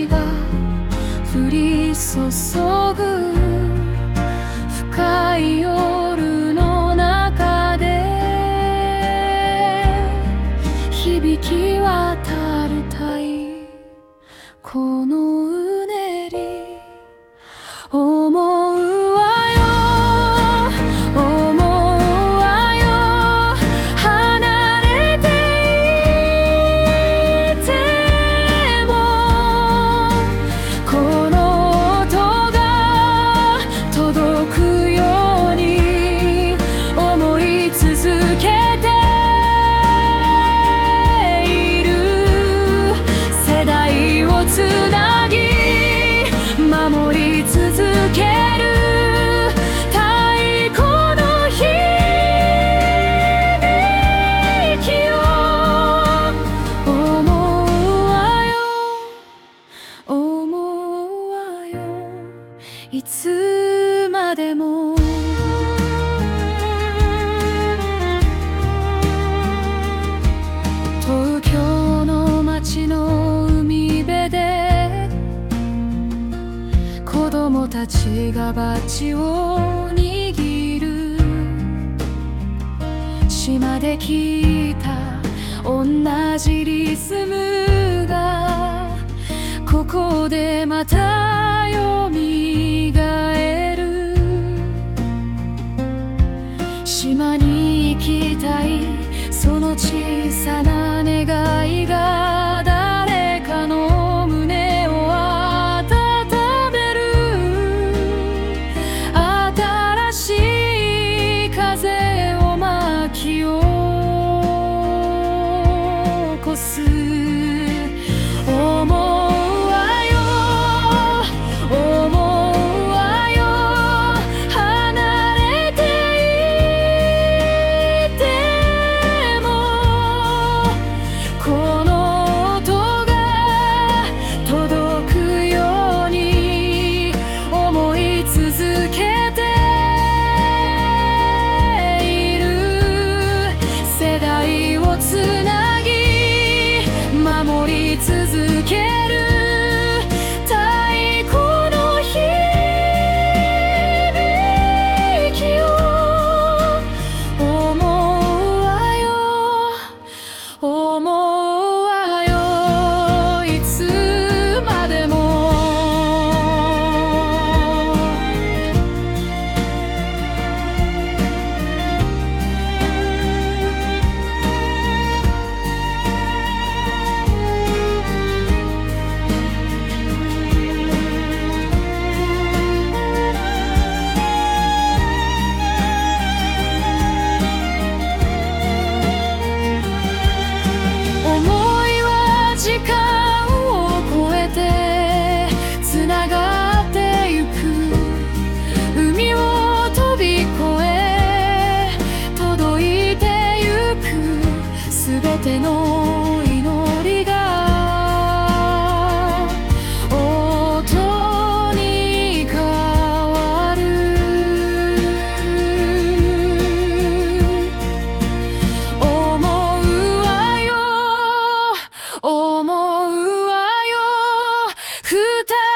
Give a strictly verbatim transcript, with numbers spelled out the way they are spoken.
が降り注ぐ深い夜の中で響き渡る太鼓のうねり思うわよ思うわよ離れていてもこの音が届くように思い続けている世代をつなぎ守り続ける太鼓の響きを思うわよ思うわよいつまでも東京の街の海辺で子供たちがバッジを握る島で聞いた同じリズムがここでまたよみがえる島に行きたいその小さな願いが誰かの胸を温める新しい風を巻き起こす思うわよ思うわよ離れていてもこの音が届くように思い続けている世代をつなぎ守り続ける太鼓の響きを思うわよ思うわよいつまでも思いは時間を超えてつながってゆく海を飛び越え届いてゆくすべての祈りが音に変わる思うわよ思うわよ二